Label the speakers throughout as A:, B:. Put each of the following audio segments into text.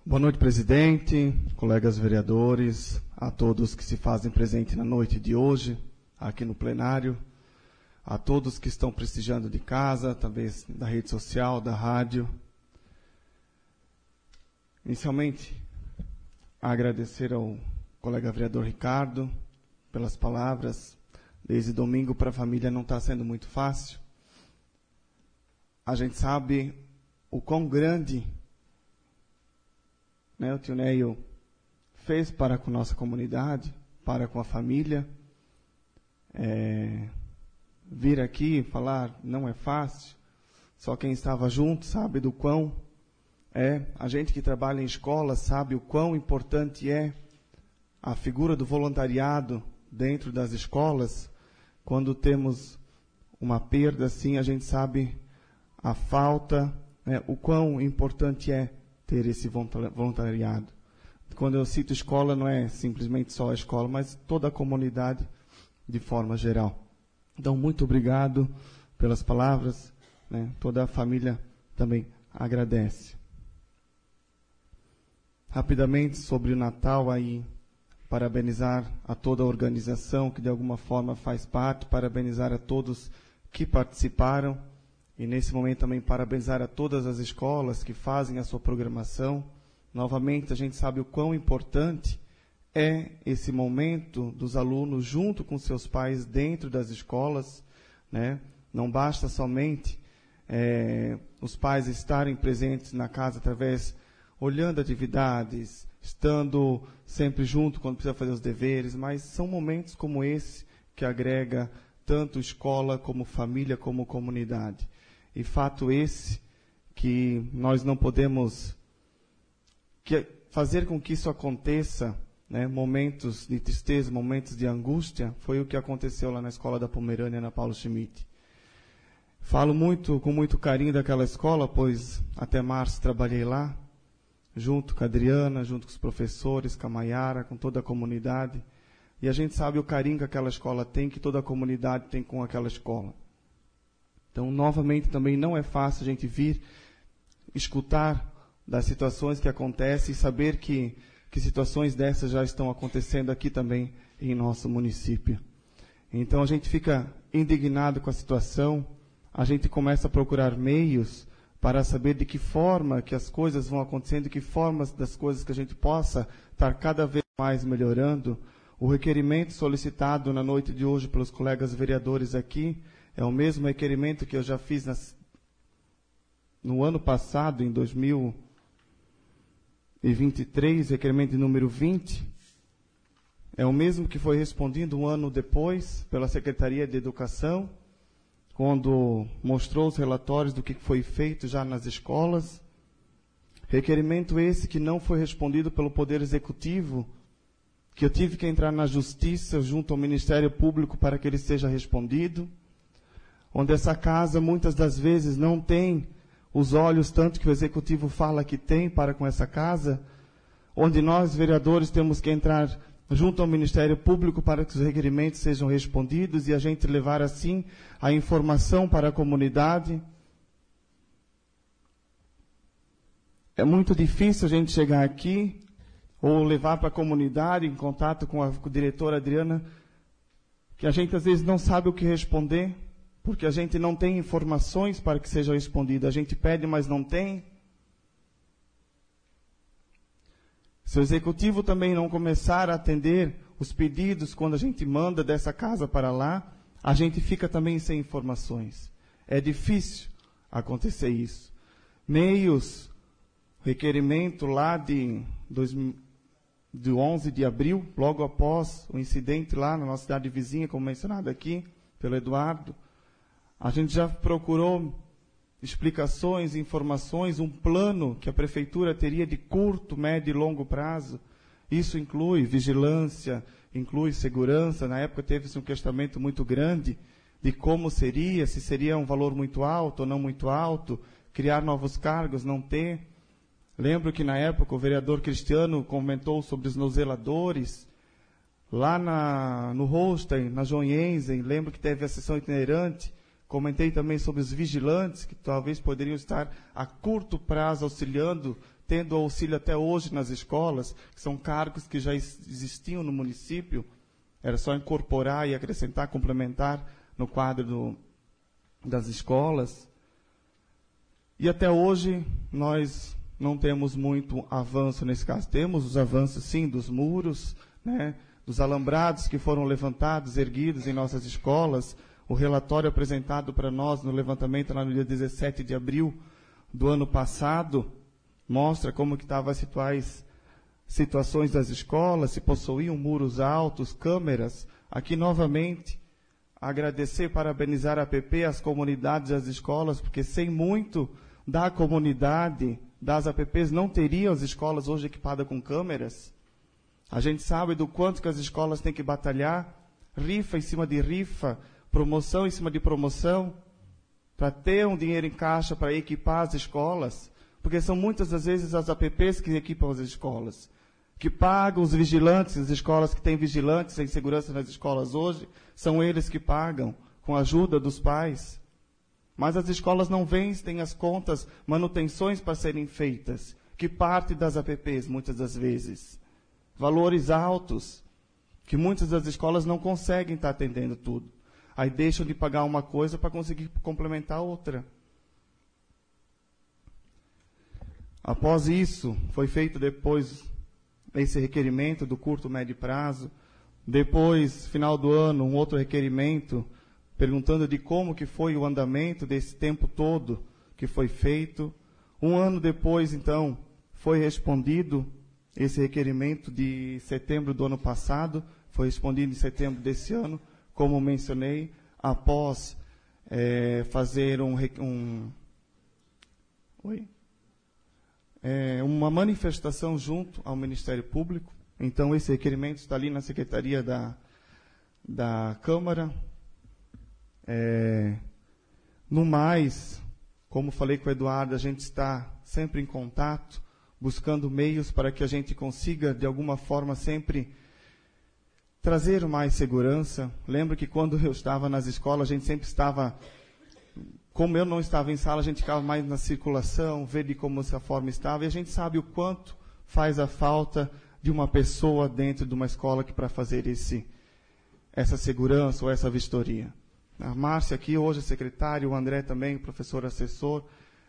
A: Boa noite, presidente, colegas vereadores, a todos que se fazem presente na noite de hoje, aqui no plenário, a todos que estão prestigiando de casa, talvez da rede social, da rádio. Inicialmente, agradecer ao colega vereador Ricardo pelas palavras. Desde domingo para a família não está sendo muito fácil. A gente sabe o quão grande o tio Neio fez para com nossa comunidade, para com a família. Vir aqui e falar não é fácil, só quem estava junto sabe do quão é. A gente que trabalha em escola sabe o quão importante é a figura do voluntariado dentro das escolas. Quando temos uma perda assim, a gente sabe a falta, o quão importante é ter esse voluntariado. Quando eu cito escola, não é simplesmente só a escola, mas toda a comunidade de forma geral. Então, muito obrigado pelas palavras, toda a família também agradece. Rapidamente, sobre o Natal, aí, parabenizar a toda a organização que de alguma forma faz parte, parabenizar a todos que participaram, e nesse momento também parabenizar a todas as escolas que fazem a sua programação. Novamente, a gente sabe o quão importante é esse momento dos alunos junto com seus pais dentro das escolas, Não basta somente os pais estarem presentes na casa através, olhando atividades, estando sempre junto quando precisa fazer os deveres, mas são momentos como esse que agrega tanto escola como família como comunidade. E fato esse que nós não podemos fazer com que isso aconteça, momentos de tristeza, momentos de angústia, foi o que aconteceu lá na escola da Pomerânia, na Paulo Schmidt. Falo com muito carinho daquela escola, pois até março trabalhei lá, junto com a Adriana, junto com os professores, com a Maiara, com toda a comunidade. E a gente sabe o carinho que aquela escola tem, que toda a comunidade tem com aquela escola. Então, novamente, também não é fácil a gente vir escutar das situações que acontecem e saber que situações dessas já estão acontecendo aqui também em nosso município. Então, a gente fica indignado com a situação, a gente começa a procurar meios para saber de que forma que as coisas vão acontecendo, de que formas das coisas que a gente possa estar cada vez mais melhorando. O requerimento solicitado na noite de hoje pelos colegas vereadores aqui é o mesmo requerimento que eu já fiz no ano passado, em 2023, requerimento número 20. É o mesmo que foi respondido um ano depois pela Secretaria de Educação, quando mostrou os relatórios do que foi feito já nas escolas. Requerimento esse que não foi respondido pelo Poder Executivo, que eu tive que entrar na Justiça junto ao Ministério Público para que ele seja respondido, onde essa casa muitas das vezes não tem os olhos tanto que o Executivo fala que tem para com essa casa, onde nós, vereadores, temos que entrar junto ao Ministério Público para que os requerimentos sejam respondidos e a gente levar assim a informação para a comunidade. É muito difícil a gente chegar aqui ou levar para a comunidade, em contato com a diretora Adriana, que a gente às vezes não sabe o que responder, porque a gente não tem informações para que seja respondido. A gente pede, mas não tem. Se o Executivo também não começar a atender os pedidos quando a gente manda dessa casa para lá, a gente fica também sem informações. É difícil acontecer isso. Meios, requerimento lá de 11 de abril, logo após o incidente lá na nossa cidade vizinha, como mencionado aqui pelo Eduardo, a gente já procurou explicações, informações, um plano que a prefeitura teria de curto, médio e longo prazo. Isso inclui vigilância, inclui segurança. Na época teve-se um questionamento muito grande de como seria, se seria um valor muito alto ou não muito alto, criar novos cargos, não ter. Lembro que na época o vereador Cristiano comentou sobre os zeladores, lá no Holstein, na Joinense. Lembro que teve a sessão itinerante. Comentei também sobre os vigilantes, que talvez poderiam estar a curto prazo auxiliando tendo auxílio até hoje nas escolas, que são cargos que já existiam no município, era só incorporar e acrescentar, complementar no quadro das escolas. E até hoje nós não temos muito avanço nesse caso. Temos os avanços, sim, dos muros, né, dos alambrados que foram levantados, erguidos em nossas escolas. O relatório apresentado para nós no levantamento lá no dia 17 de abril do ano passado mostra como que estavam as situações das escolas, se possuíam muros altos, câmeras. Aqui novamente agradecer, parabenizar a APP, as comunidades e as escolas, porque sem muito da comunidade, das APPs, não teriam as escolas hoje equipadas com câmeras. A gente sabe do quanto que as escolas têm que batalhar, rifa em cima de rifa, promoção em cima de promoção, para ter um dinheiro em caixa para equipar as escolas, porque são muitas das vezes as APPs que equipam as escolas, que pagam os vigilantes, as escolas que têm vigilantes em segurança nas escolas hoje, são eles que pagam, com a ajuda dos pais. Mas as escolas não vencem as contas, manutenções para serem feitas, que parte das APPs, muitas das vezes. Valores altos, que muitas das escolas não conseguem estar atendendo tudo. Aí deixam de pagar uma coisa para conseguir complementar outra. Após isso, foi feito depois esse requerimento do curto, médio prazo. Depois, final do ano, um outro requerimento, perguntando de como que foi o andamento desse tempo todo que foi feito. Um ano depois, então, foi respondido esse requerimento de setembro do ano passado, foi respondido em setembro desse ano, como mencionei, após fazer uma manifestação junto ao Ministério Público. Então, esse requerimento está ali na Secretaria da Câmara. No mais, como falei com o Eduardo, a gente está sempre em contato, buscando meios para que a gente consiga, de alguma forma, sempre trazer mais segurança. Lembro que quando eu estava nas escolas, a gente sempre estava, como eu não estava em sala, a gente ficava mais na circulação, ver de como essa forma estava, e a gente sabe o quanto faz a falta de uma pessoa dentro de uma escola que para fazer essa segurança ou essa vistoria. A Márcia aqui, hoje secretária, o André também, professor assessor,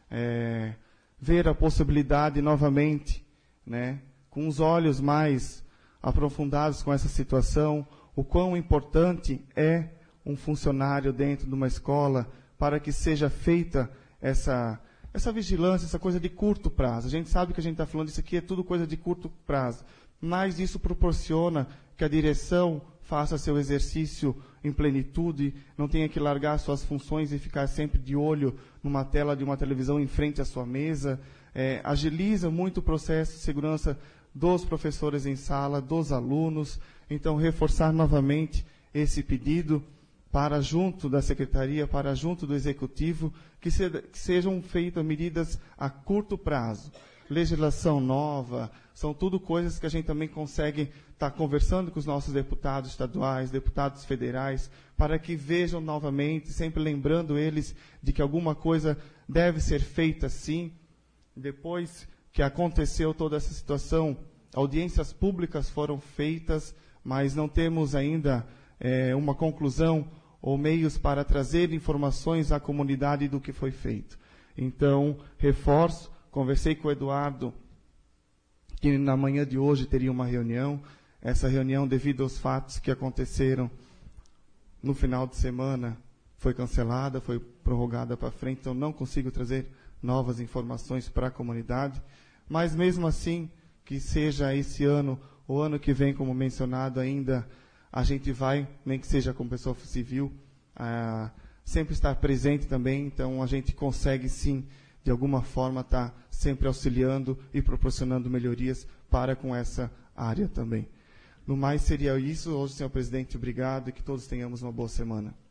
A: ver a possibilidade novamente, né, com os olhos mais aprofundados com essa situação, o quão importante é um funcionário dentro de uma escola para que seja feita essa vigilância, essa coisa de curto prazo. A gente sabe que a gente está falando, isso aqui é tudo coisa de curto prazo, mas isso proporciona que a direção faça seu exercício em plenitude, não tenha que largar suas funções e ficar sempre de olho numa tela de uma televisão em frente à sua mesa, agiliza muito o processo de segurança dos professores em sala, dos alunos. Então, reforçar novamente esse pedido para junto da Secretaria, para junto do Executivo, que sejam feitas medidas a curto prazo. Legislação nova, são tudo coisas que a gente também consegue estar conversando com os nossos deputados estaduais, deputados federais, para que vejam novamente, sempre lembrando eles de que alguma coisa deve ser feita sim. Depois que aconteceu toda essa situação, audiências públicas foram feitas, mas não temos ainda uma conclusão ou meios para trazer informações à comunidade do que foi feito. Então, reforço, conversei com o Eduardo, que na manhã de hoje teria uma reunião. Essa reunião, devido aos fatos que aconteceram no final de semana, foi cancelada, foi prorrogada para frente, então não consigo trazer novas informações para a comunidade. Mas mesmo assim, que seja esse ano, o ano que vem, como mencionado ainda, a gente vai, nem que seja com pessoa civil, sempre estar presente também, então a gente consegue sim, de alguma forma, estar sempre auxiliando e proporcionando melhorias para com essa área também. No mais, seria isso. Hoje, senhor presidente, obrigado e que todos tenhamos uma boa semana.